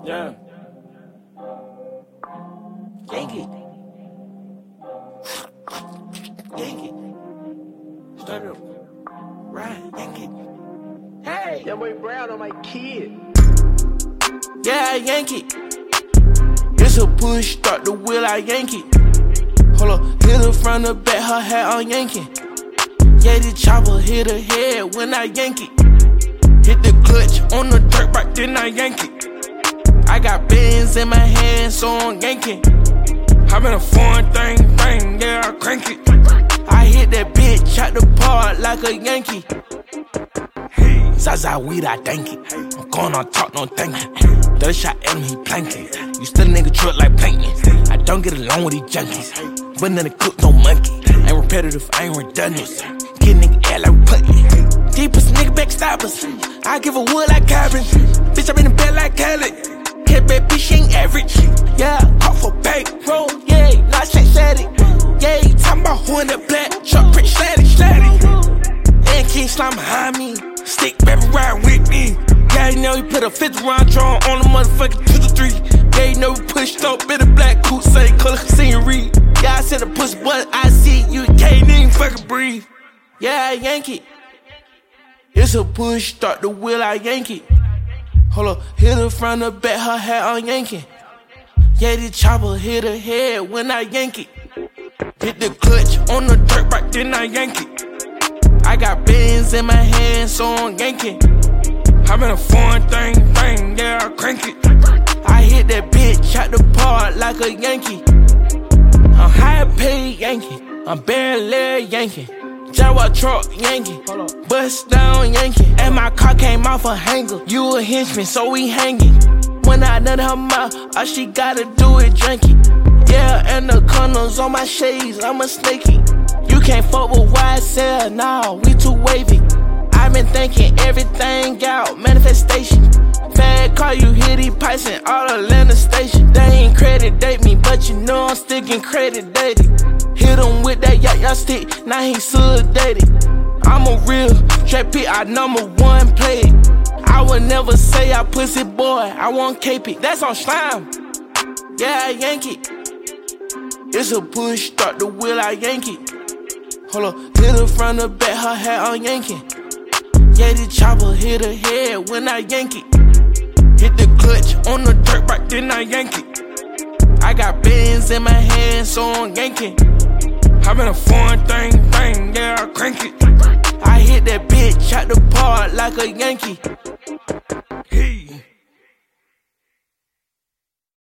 Yeah. Yankee. Yankee. Start up. Right, Yankee. Hey. That boy Brown on my kid. Yeah, Yankee. It's a push, start the wheel, I Yankee. Hold up, hit her from the back, her hat on Yankee. Yeah, the chopper hit her head when I Yankee. Hit the clutch on the dirt bike, then I Yankee. I got bands in my hand, so I'm Yankee. I'm in a foreign thing, yeah, I crank it. I hit that bitch out the park like a Yankee. Hey, Zaza weed, I thank it. I'm going on talk, no thank you. Dirty shot at him, he planking. You still a nigga truck like plankton. I don't get along with these junkies. But none of cook, no monkey. I ain't repetitive, I ain't redundant. Kid nigga act like we puttin'. Deep pussy nigga backstoppers. I give a wood like cabin. Bitch, I'm in the bed like Khaled. Cat bad bitch, she ain't average. Yeah, caught for bank roll, yeah, not static. Yeah, you talking about who in the black truck, print static. And King Slime behind me. Stick baby ride with me. Yeah, you know he put a 50 round draw on the motherfucking 2 to 3. Yeah, you know we pushed up in a black coupe, same color scenery. Yeah, I said a pussy, but I see you can't even fucking breathe. Yeah, Yankee. It's a push, start the wheel, I Yankee. Hold up, hit her from the back, her hat on Yankee. Yeah, the chopper hit her head when I Yankee. Hit the clutch on the dirt bike, then I Yankee. I got bands in my hand, so I'm Yankee. I'm in a foreign thing, yeah, I crank it. I hit that bitch out the park like a Yankee. I'm high paid Yankee, I'm barely Yankee. Jaguar truck Yankee, bust down Yankee. And my car came off a hanger. You a henchman, so we hanging. When I nut her mouth, all she gotta do is drink it. Yeah, and the corners on my shades, I'm a snakey. You can't fuck with YSL, nah, we too wavy. I been thinking everything out, manifestation. Fad car, you hear these pipes in all Atlanta station. They ain't credit date me, but you know I'm sticking credit dated. Hit him with that yak stick, now he sedated. I'm a real trap P, I #1 play it. I would never say I pussy boy, I want KP. That's on Slime. Yeah, Yankee. It's a push, start the wheel, I Yankee. Hold up, hit her from the back, her hat on Yankee. Yeah, the chopper hit her head when I Yankee. Hit the clutch on the dirt bike, then I Yankee. I got bands in my hand, so I'm Yankee. I'm in a foreign thing, yeah, I crank it. I hit that bitch out the park like a Yankee.